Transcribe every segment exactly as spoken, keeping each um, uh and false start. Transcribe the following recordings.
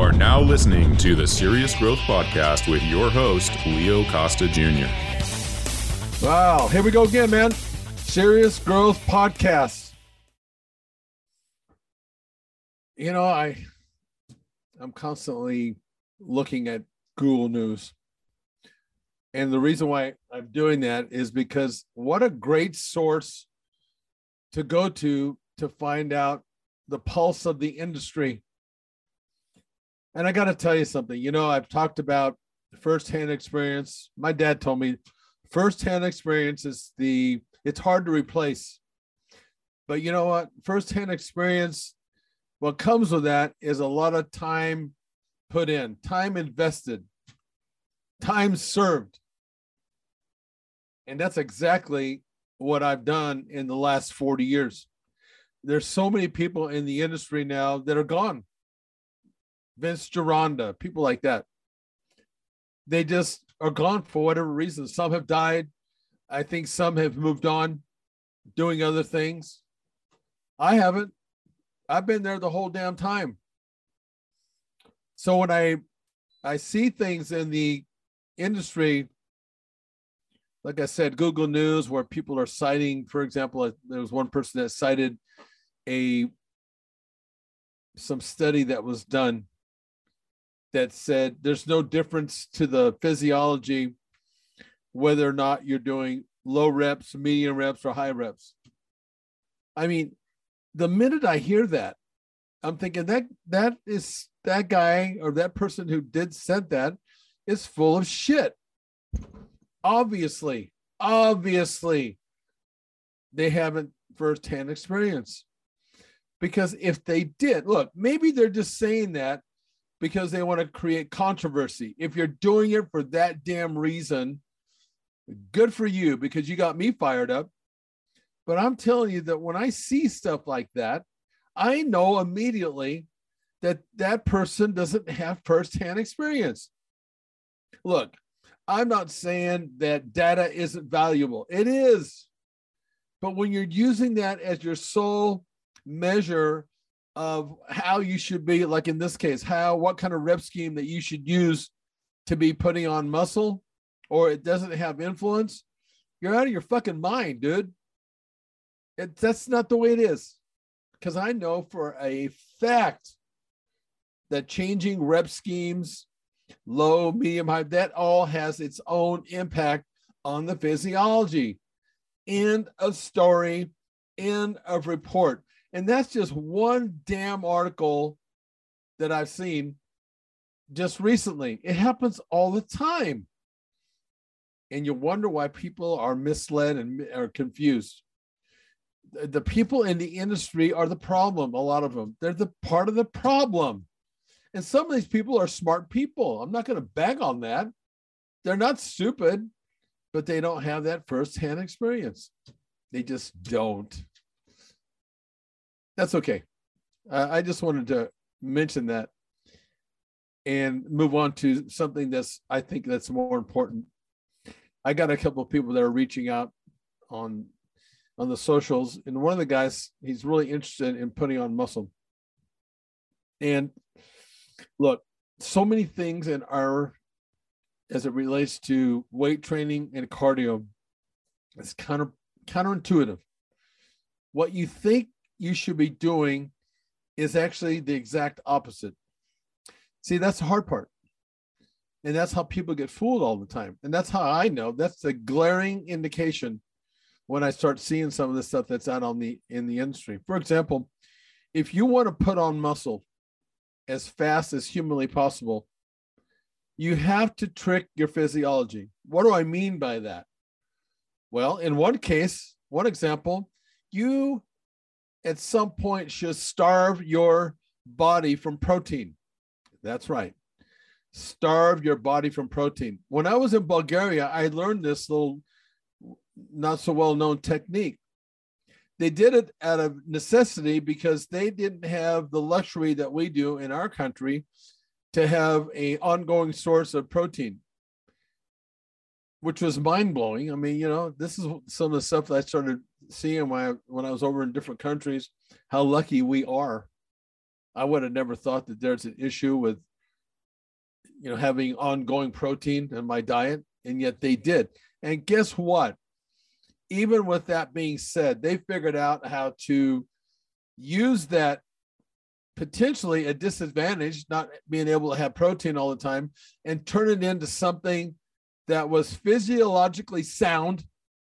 are now listening to the Serious Growth Podcast with your host, Leo Costa Junior Wow, here we go again, man. Serious Growth Podcast. You know, I, I'm constantly looking at Google News. And the reason why I'm doing that is because what a great source to go to to find out the pulse of the industry. And I got to tell you something. You know, I've talked about firsthand experience. My dad told me firsthand experience is the, it's hard to replace. But you know what? Firsthand experience, what comes with that is a lot of time put in, time invested, time served. And that's exactly what I've done in the last forty years. There's so many people in the industry now that are gone. Vince Gironda, people like that. They just are gone for whatever reason. Some have died. I think some have moved on, doing other things. I haven't. I've been there the whole damn time. So when I I see things in the industry, like I said, Google News, where people are citing, for example, there was one person that cited a some study that was done that said there's no difference to the physiology whether or not you're doing low reps, medium reps, or high reps. I mean, the minute I hear that, I'm thinking that that is that guy or that person who did said that is full of shit. Obviously, obviously, they haven't firsthand experience. Because if they did, look, maybe they're just saying that because they want to create controversy. If you're doing it for that damn reason, good for you, because you got me fired up. But I'm telling you that when I see stuff like that, I know immediately that that person doesn't have firsthand experience. Look, I'm not saying that data isn't valuable. It is. But when you're using that as your sole measure of how you should be, like in this case, how, what kind of rep scheme that you should use to be putting on muscle, or it doesn't have influence, you're out of your fucking mind, dude. It, that's not the way it is. Because I know for a fact that changing rep schemes, low, medium, high, that all has its own impact on the physiology. End of story, end of report. And that's just one damn article that I've seen just recently. It happens all the time. And you wonder why people are misled and are confused. The people in the industry are the problem, a lot of them. They're the part of the problem. And some of these people are smart people. I'm not going to bag on that. They're not stupid, but they don't have that firsthand experience. They just don't. That's okay. Uh, I just wanted to mention that and move on to something that's, I think that's more important. I got a couple of people that are reaching out on, on the socials. And one of the guys, he's really interested in putting on muscle. And look, so many things in our, as it relates to weight training and cardio, it's counter, counterintuitive. What you think you should be doing is actually the exact opposite. See, that's the hard part. And that's how people get fooled all the time. And that's how I know. That's the glaring indication when I start seeing some of the stuff that's out on the in the industry. For example, if you want to put on muscle as fast as humanly possible, you have to trick your physiology. What do I mean by that? Well, in one case, one example, you at some point should starve your body from protein. That's right. Starve your body from protein. When I was in Bulgaria, I learned this little not so well-known technique. They did it out of necessity because they didn't have the luxury that we do in our country to have an ongoing source of protein, which was mind-blowing. I mean, you know, this is some of the stuff that I started seeing when I, when I was over in different countries, how lucky we are. I would have never thought that there's an issue with you know, having ongoing protein in my diet, and yet they did. And guess what? Even with that being said, they figured out how to use that potentially a disadvantage, not being able to have protein all the time, and turn it into something that was physiologically sound,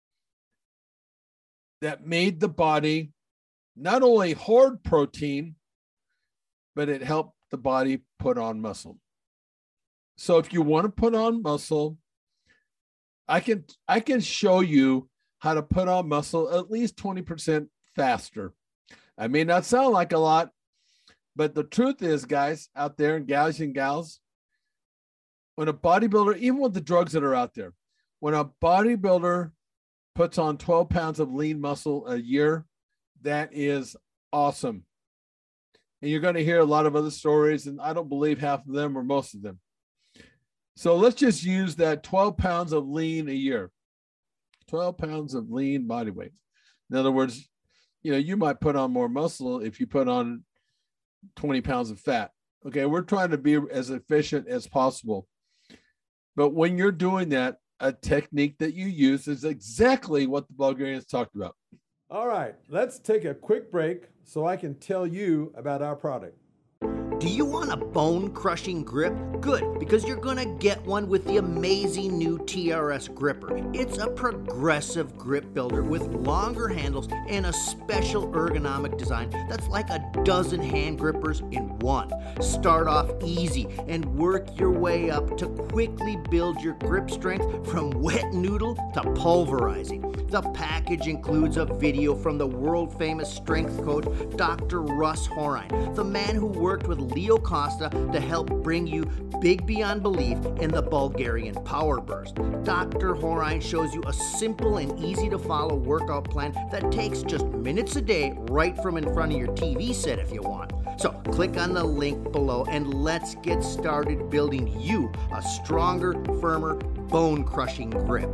that made the body not only hoard protein, but it helped the body put on muscle. So if you want to put on muscle, I can I can show you how to put on muscle at least twenty percent faster. I may not sound like a lot, but the truth is, guys out there, and gals and gals, when a bodybuilder, even with the drugs that are out there, when a bodybuilder puts on twelve pounds of lean muscle a year, that is awesome. And you're going to hear a lot of other stories, and I don't believe half of them or most of them. So let's just use that twelve pounds of lean a year, twelve pounds of lean body weight. In other words, you know, you might put on more muscle if you put on twenty pounds of fat. Okay, we're trying to be as efficient as possible. But when you're doing that, a technique that you use is exactly what the Bulgarians talked about. All right, let's take a quick break so I can tell you about our product. Do you want a bone-crushing grip? Good, because you're gonna get one with the amazing new T R S gripper. It's a progressive grip builder with longer handles and a special ergonomic design that's like a dozen hand grippers in one. Start off easy and work your way up to quickly build your grip strength from wet noodle to pulverizing. The package includes a video from the world-famous strength coach, Doctor Russ Horine, the man who worked with Leo Costa to help bring you big beyond belief in the Bulgarian Power Burst. Doctor Horine shows you a simple and easy to follow workout plan that takes just minutes a day right from in front of your T V set if you want. So click on the link below and let's get started building you a stronger, firmer, bone-crushing grip.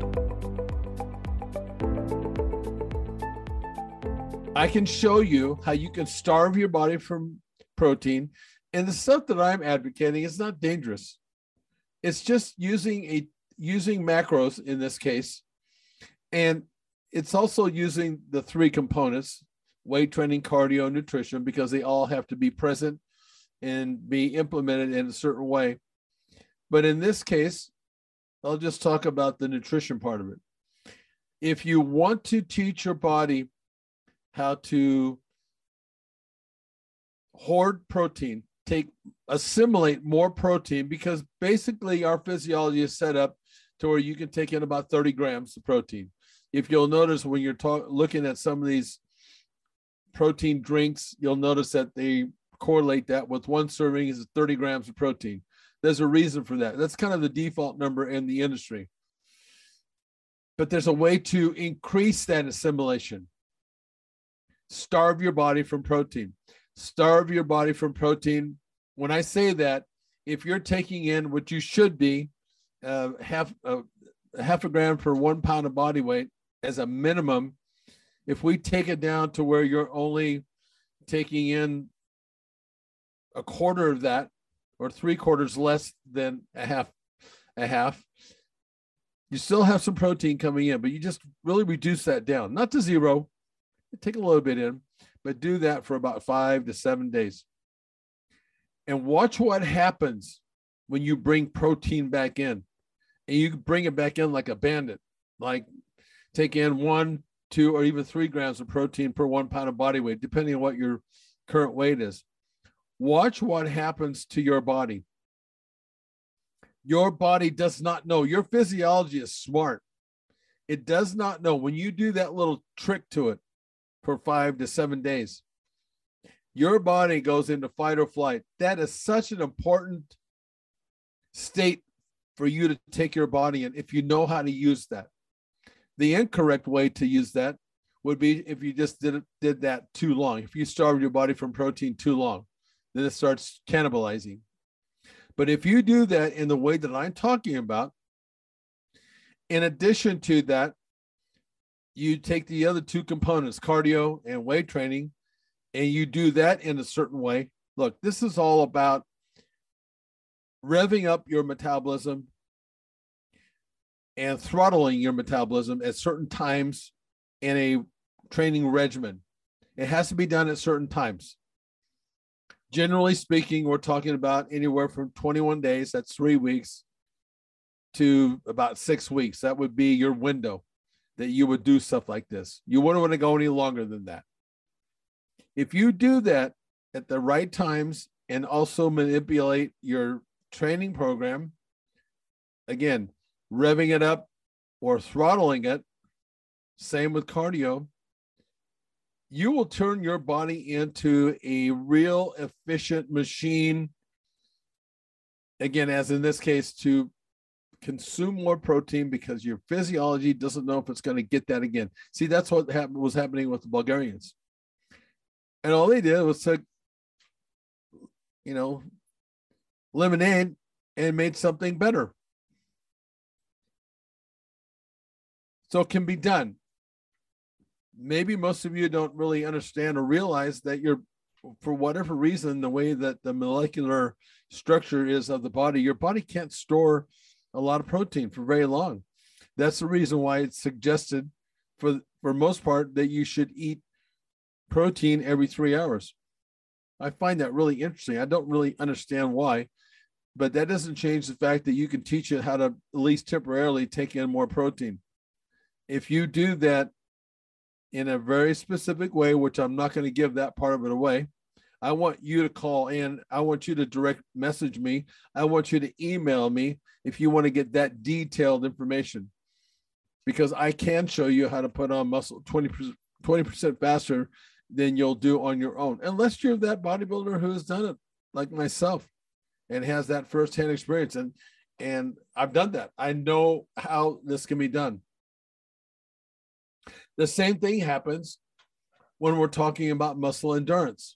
I can show you how you can starve your body from protein. And the stuff that I'm advocating is not dangerous. It's just using a using macros in this case. And it's also using the three components: weight training, cardio, nutrition, because they all have to be present and be implemented in a certain way. But in this case, I'll just talk about the nutrition part of it. If you want to teach your body how to hoard protein, take assimilate more protein, because basically our physiology is set up to where you can take in about thirty grams of protein. If you'll notice when you're talk, looking at some of these protein drinks, you'll notice that they correlate that with one serving is thirty grams of protein. There's a reason for that. That's kind of the default number in the industry. But there's a way to increase that assimilation. Starve your body from protein. Starve your body from protein. When I say that, if you're taking in what you should be, uh, half, uh, half a gram per one pound of body weight as a minimum, if we take it down to where you're only taking in a quarter of that or three quarters less than a half, a half, you still have some protein coming in, but you just really reduce that down, not to zero, take a little bit in, but do that for about five to seven days. And watch what happens when you bring protein back in. And you bring it back in like a bandit, like take in one, two, or even three grams of protein per one pound of body weight, depending on what your current weight is. Watch what happens to your body. Your body does not know. Your physiology is smart. It does not know. When you do that little trick to it for five to seven days, your body goes into fight or flight. That is such an important state for you to take your body in if you know how to use that. The incorrect way to use that would be if you just did, did that too long. If you starved your body from protein too long, then it starts cannibalizing. But if you do that in the way that I'm talking about, in addition to that, you take the other two components, cardio and weight training, and you do that in a certain way. Look, this is all about revving up your metabolism and throttling your metabolism at certain times in a training regimen. It has to be done at certain times. Generally speaking, we're talking about anywhere from twenty-one days, that's three weeks, to about six weeks. That would be your window that you would do stuff like this. You wouldn't want to go any longer than that. If you do that at the right times and also manipulate your training program, again, revving it up or throttling it, same with cardio, you will turn your body into a real efficient machine. Again, as in this case, to consume more protein because your physiology doesn't know if it's going to get that again. See, that's what happened, was happening with the Bulgarians. And all they did was took, you know, lemonade and made something better. So it can be done. Maybe most of you don't really understand or realize that you're, for whatever reason, the way that the molecular structure is of the body, your body can't store a lot of protein for very long. That's the reason why it's suggested for, for most part that you should eat protein every three hours. I find that really interesting. I don't really understand why, but that doesn't change the fact that you can teach it how to at least temporarily take in more protein. If you do that in a very specific way, which I'm not going to give that part of it away, I want you to call in. I want you to direct message me. I want you to email me if you want to get that detailed information, because I can show you how to put on muscle twenty percent faster than you'll do on your own, unless you're that bodybuilder who has done it like myself and has that firsthand experience. And, and I've done that. I know how this can be done. The same thing happens when we're talking about muscle endurance.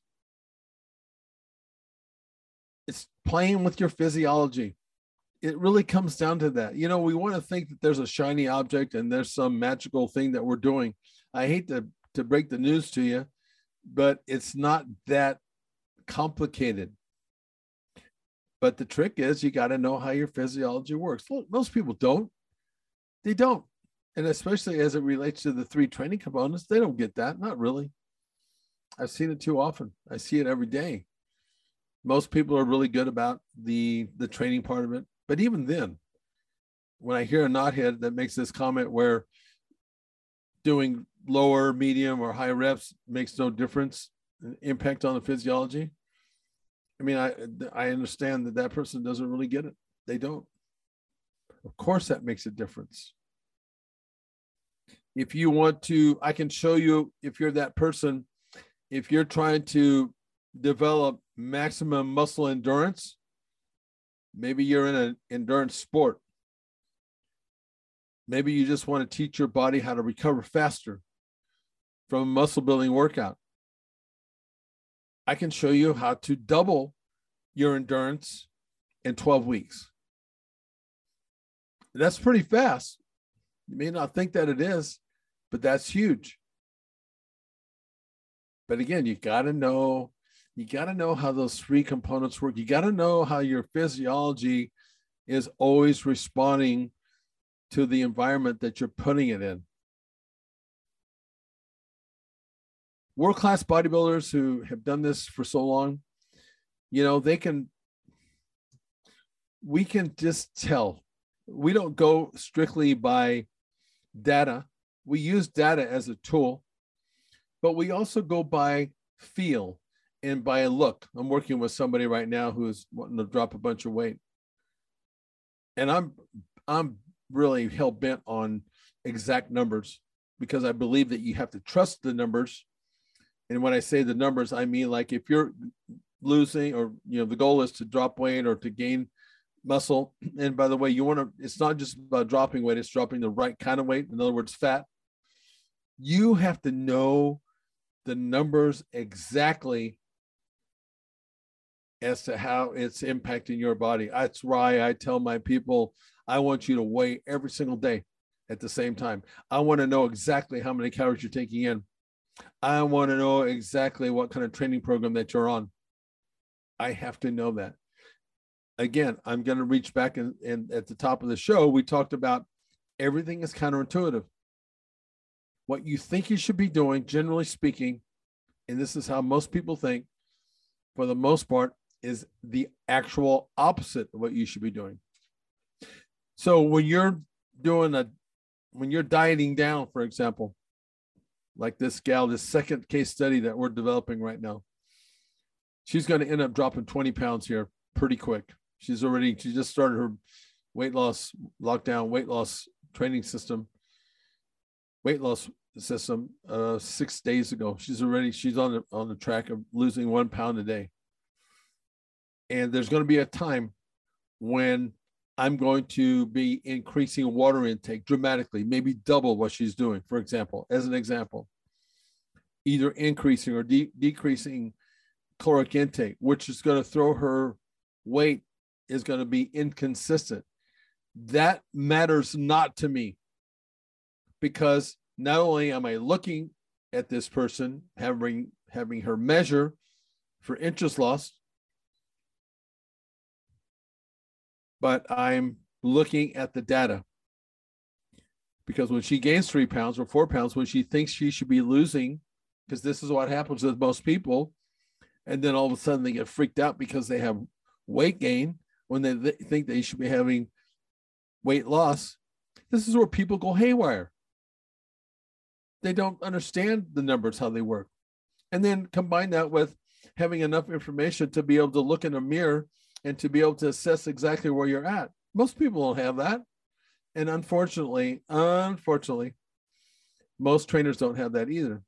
It's playing with your physiology. It really comes down to that. You know, we want to think that there's a shiny object and there's some magical thing that we're doing. I hate to, to break the news to you, but it's not that complicated. But the trick is you got to know how your physiology works. Look, most people don't. They don't. And especially as it relates to the three training components, they don't get that. Not really. I've seen it too often. I see it every day. Most people are really good about the, the training part of it. But even then, when I hear a knothead that makes this comment where doing lower, medium, or high reps makes no difference, impact on the physiology, I mean, I, I understand that that person doesn't really get it. They don't. Of course, that makes a difference. If you want to, I can show you, if you're that person, if you're trying to develop maximum muscle endurance, maybe you're in an endurance sport. Maybe you just want to teach your body how to recover faster from a muscle building workout. I can show you how to double your endurance in twelve weeks. That's pretty fast. You may not think that it is, but that's huge. But again, you got to know, you got to know how those three components work. You got to know how your physiology is always responding to the environment that you're putting it in. World-class bodybuilders who have done this for so long, you know, they can, we can just tell. We don't go strictly by data. We use data as a tool, but we also go by feel and by a look. I'm working with somebody right now who's wanting to drop a bunch of weight. And I'm, I'm really hell-bent on exact numbers because I believe that you have to trust the numbers. And when I say the numbers, I mean, like if you're losing, or, you know, the goal is to drop weight or to gain muscle. And by the way, you want to, it's not just about dropping weight, it's dropping the right kind of weight. In other words, fat. You have to know the numbers exactly as to how it's impacting your body. That's why I tell my people, I want you to weigh every single day at the same time. I want to know exactly how many calories you're taking in. I want to know exactly what kind of training program that you're on. I have to know that. again, I'm going to reach back and, and at the top of the show, we talked about everything is counterintuitive. What you think you should be doing, generally speaking, and this is how most people think, for the most part, is the actual opposite of what you should be doing. So when you're doing a, when you're dieting down, for example, like this gal, this second case study that we're developing right now, she's going to end up dropping twenty pounds here pretty quick. She's already, she just started her weight loss, lockdown weight loss training system, weight loss system uh, six days ago. She's already, she's on the, on the track of losing one pound a day. And there's going to be a time when I'm going to be increasing water intake dramatically, maybe double what she's doing, for example, as an example, either increasing or de- decreasing caloric intake, which is going to throw her weight is going to be inconsistent. That matters not to me, because not only am I looking at this person, having, having her measure for interest loss, but I'm looking at the data. Because when she gains three pounds or four pounds, when she thinks she should be losing, because this is what happens with most people, and then all of a sudden they get freaked out because they have weight gain when they th- think they should be having weight loss. This is where people go haywire. They don't understand the numbers, how they work. And then combine that with having enough information to be able to look in a mirror and to be able to assess exactly where you're at. Most people don't have that. And unfortunately, unfortunately, most trainers don't have that either.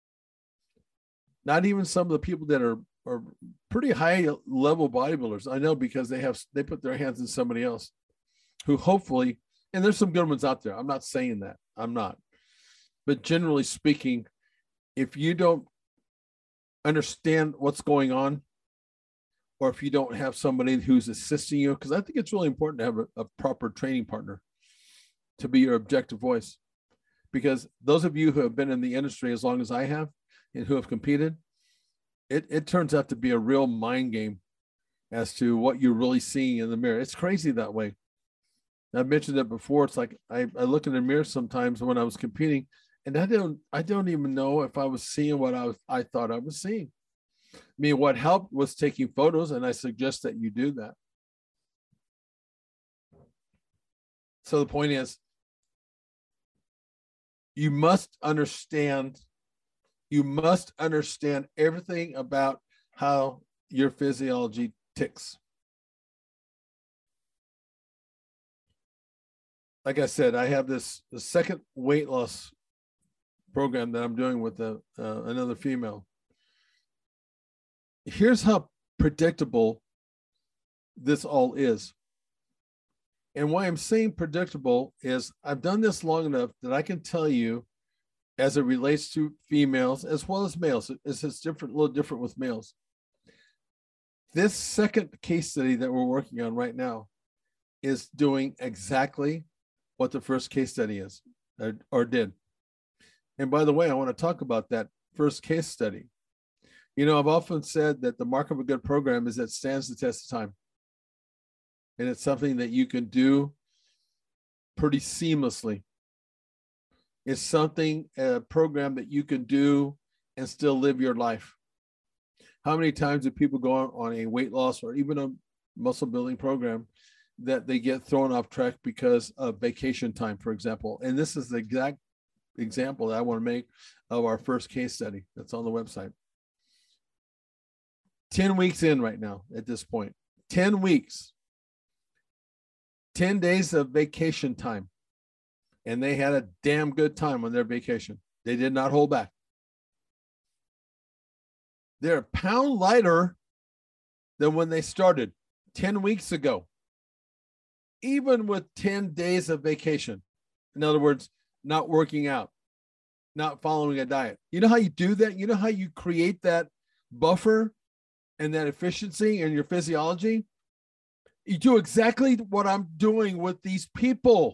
Not even some of the people that are, are pretty high level bodybuilders. I know, because they have, they put their hands in somebody else who hopefully, and there's some good ones out there. I'm not saying that. I'm not. But generally speaking, if you don't understand what's going on, or if you don't have somebody who's assisting you, because I think it's really important to have a, a proper training partner to be your objective voice. Because those of you who have been in the industry as long as I have and who have competed, it, it turns out to be a real mind game as to what you're really seeing in the mirror. It's crazy that way. I've mentioned it before. It's like I, I look in the mirror sometimes when I was competing, and I don't I don't even know if I was seeing what I was I thought I was seeing. I mean, what helped was taking photos, and I suggest that you do that. So the point is, you must understand, you must understand everything about how your physiology ticks. Like I said, I have this the second weight loss program that I'm doing with a, uh, another female. Here's how predictable this all is. And why I'm saying predictable is I've done this long enough that I can tell you, as it relates to females as well as males, it's, it's different, a little different with males. This second case study that we're working on right now is doing exactly what the first case study is, or, or did. And by the way, I want to talk about that first case study. You know, I've often said that the mark of a good program is that it stands the test of time. And it's something that you can do pretty seamlessly. It's something, a program that you can do and still live your life. How many times do people go on, on a weight loss or even a muscle building program that they get thrown off track because of vacation time, for example? And this is the exact example that I want to make of our first case study that's on the website. ten weeks in right now at this point, ten weeks, ten days of vacation time. And they had a damn good time on their vacation. They did not hold back. They're a pound lighter than when they started ten weeks ago, even with ten days of vacation. In other words, not working out, not following a diet. You know how you do that? You know how you create that buffer and that efficiency in your physiology? You do exactly what I'm doing with these people.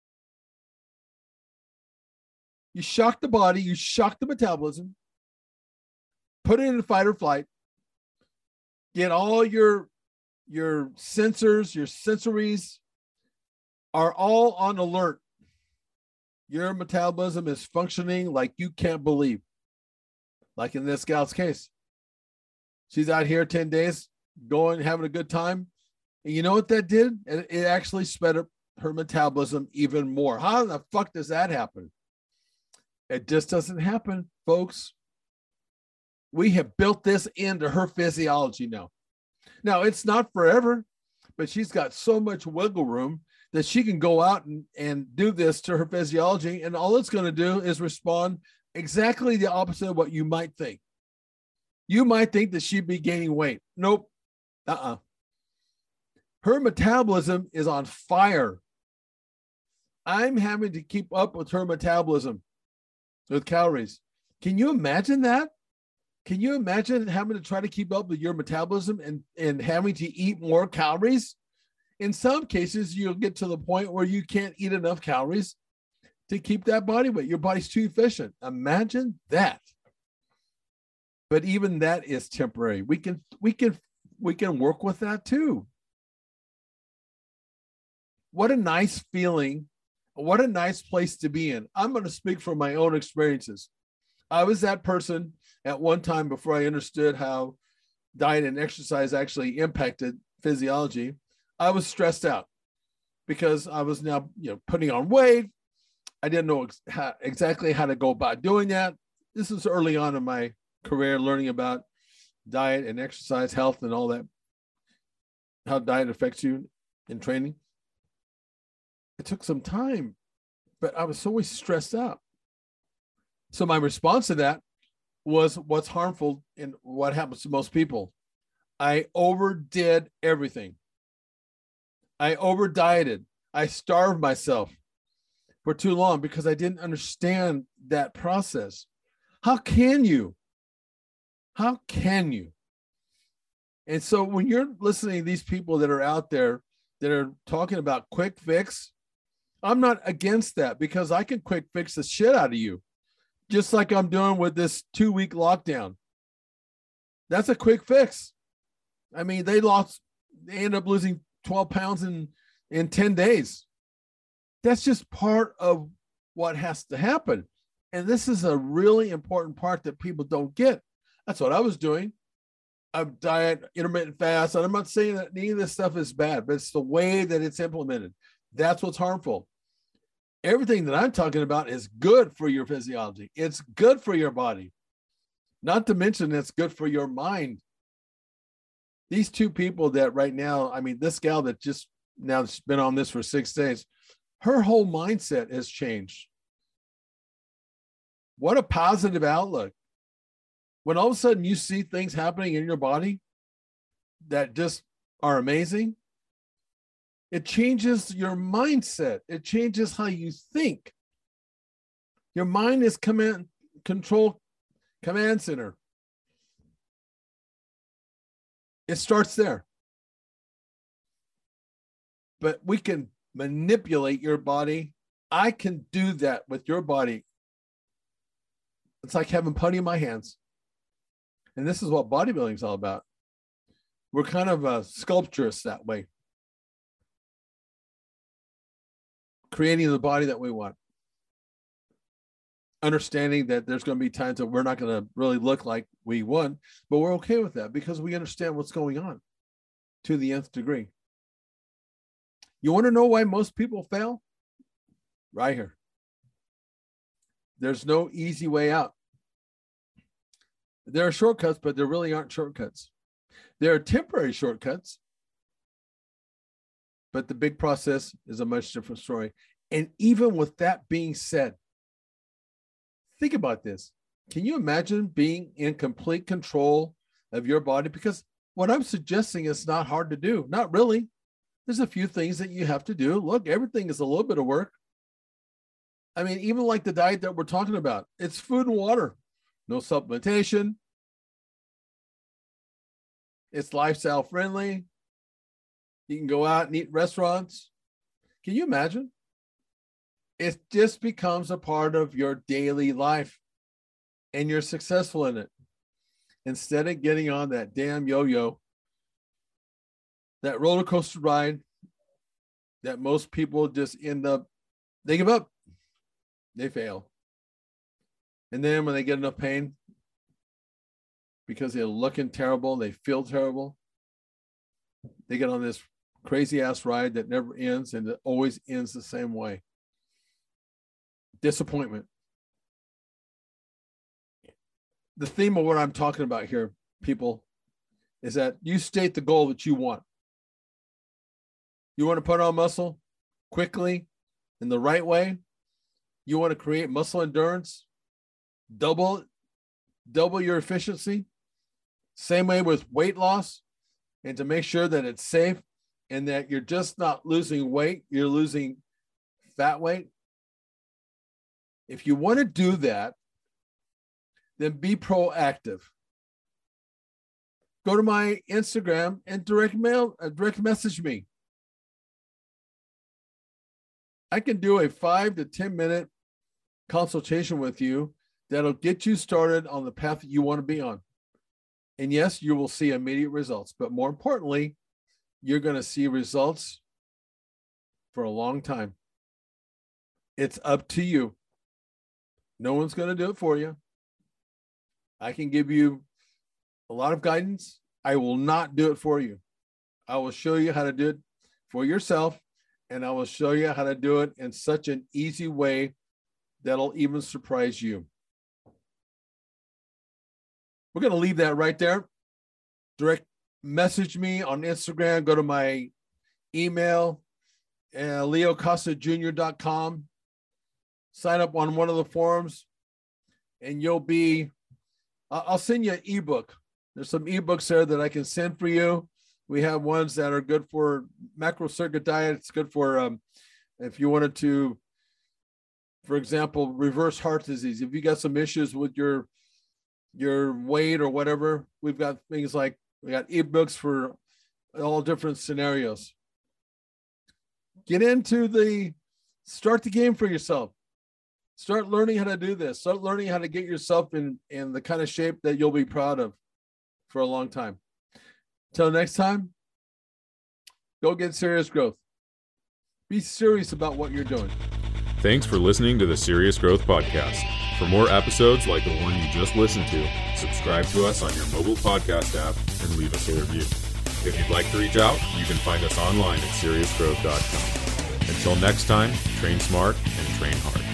You shock the body, you shock the metabolism, put it in fight or flight, get all your your sensors, your sensories are all on alert. Your metabolism is functioning like you can't believe. Like in this gal's case. She's out here ten days, going, having a good time. And you know what that did? It, it actually sped up her metabolism even more. How the fuck does that happen? It just doesn't happen, folks. We have built this into her physiology now. Now, it's not forever, but she's got so much wiggle room that she can go out and, and do this to her physiology, and all it's going to do is respond exactly the opposite of what you might think. You might think that she'd be gaining weight. Nope. Uh-uh. Her metabolism is on fire. I'm having to keep up with her metabolism with calories. Can you imagine that? Can you imagine having to try to keep up with your metabolism and, and having to eat more calories? In some cases, you'll get to the point where you can't eat enough calories to keep that body weight. Your body's too efficient. Imagine that. But even that is temporary. We can, we can, we can work with that too. What a nice feeling. What a nice place to be in. I'm going to speak from my own experiences. I was that person at one time before I understood how diet and exercise actually impacted physiology. I was stressed out because I was now, you know, putting on weight. I didn't know ex- how, exactly how to go about doing that. This is early on in my career, learning about diet and exercise, health, and all that, how diet affects you in training. It took some time, but I was always stressed out. So my response to that was what's harmful and what happens to most people. I overdid everything. I over dieted. I starved myself for too long because I didn't understand that process. How can you? How can you? And so when you're listening to these people that are out there that are talking about quick fix, I'm not against that because I can quick fix the shit out of you, just like I'm doing with this two-week lockdown. That's a quick fix. I mean, they lost, they ended up losing twelve pounds in, in ten days. That's just part of what has to happen. And this is a really important part that people don't get. That's what I was doing. I'm diet, intermittent fast, and I'm not saying that any of this stuff is bad, but it's the way that it's implemented. That's what's harmful. Everything that I'm talking about is good for your physiology. It's good for your body. Not to mention it's good for your mind. These two people that right now, I mean, this gal that just now has been on this for six days, her whole mindset has changed. What a positive outlook. When all of a sudden you see things happening in your body that just are amazing, it changes your mindset. It changes how you think. Your mind is command control command center. It starts there. But we can manipulate your body. I can do that with your body. It's like having putty in my hands. And this is what bodybuilding is all about. We're kind of uh, sculpturists that way. Creating the body that we want. Understanding that there's going to be times that we're not going to really look like we want, but we're okay with that because we understand what's going on to the nth degree. You want to know why most people fail? Right here. There's no easy way out. There are shortcuts, but there really aren't shortcuts. There are temporary shortcuts, but the big process is a much different story. And even with that being said, think about this. Can you imagine being in complete control of your body? Because what I'm suggesting is not hard to do. Not really. There's a few things that you have to do. Look, everything is a little bit of work. I mean, even like the diet that we're talking about, it's food and water. No supplementation. It's lifestyle friendly. You can go out and eat restaurants. Can you imagine? It just becomes a part of your daily life and you're successful in it. Instead of getting on that damn yo-yo that roller coaster ride that most people just end up, they give up, they fail. And then when they get enough pain, because they're looking terrible, they feel terrible, they get on this crazy ass ride that never ends, and it always ends the same way. Disappointment. The theme of what I'm talking about here, people, is that you state the goal that you want. You want to put on muscle quickly in the right way. You want to create muscle endurance, double, double your efficiency. Same way with weight loss, and to make sure that it's safe and that you're just not losing weight, you're losing fat weight. If you want to do that, then be proactive. Go to my Instagram and direct mail, uh, direct message me. I can do a five to ten minute consultation with you that'll get you started on the path that you want to be on. And yes, you will see immediate results, but more importantly, you're going to see results for a long time. It's up to you. No one's going to do it for you. I can give you a lot of guidance. I will not do it for you. I will show you how to do it for yourself, and I will show you how to do it in such an easy way that'll even surprise you. We're going to leave that right there. Direct message me on Instagram. Go to my email, uh, leo costa junior dot com. Sign up on one of the forums, and you'll be, I'll send you an ebook. There's some ebooks there that I can send for you. We have ones that are good for macro circuit diet. It's good for um, if you wanted to, for example, reverse heart disease. If you got some issues with your your weight or whatever, we've got things like, we got ebooks for all different scenarios. Get into the, start the game for yourself. Start learning how to do this. Start learning how to get yourself in, in the kind of shape that you'll be proud of for a long time. Till next time, go get serious growth. Be serious about what you're doing. Thanks for listening to the Serious Growth Podcast. For more episodes like the one you just listened to, subscribe to us on your mobile podcast app and leave us a review. If you'd like to reach out, you can find us online at serious growth dot com. Until next time, train smart and train hard.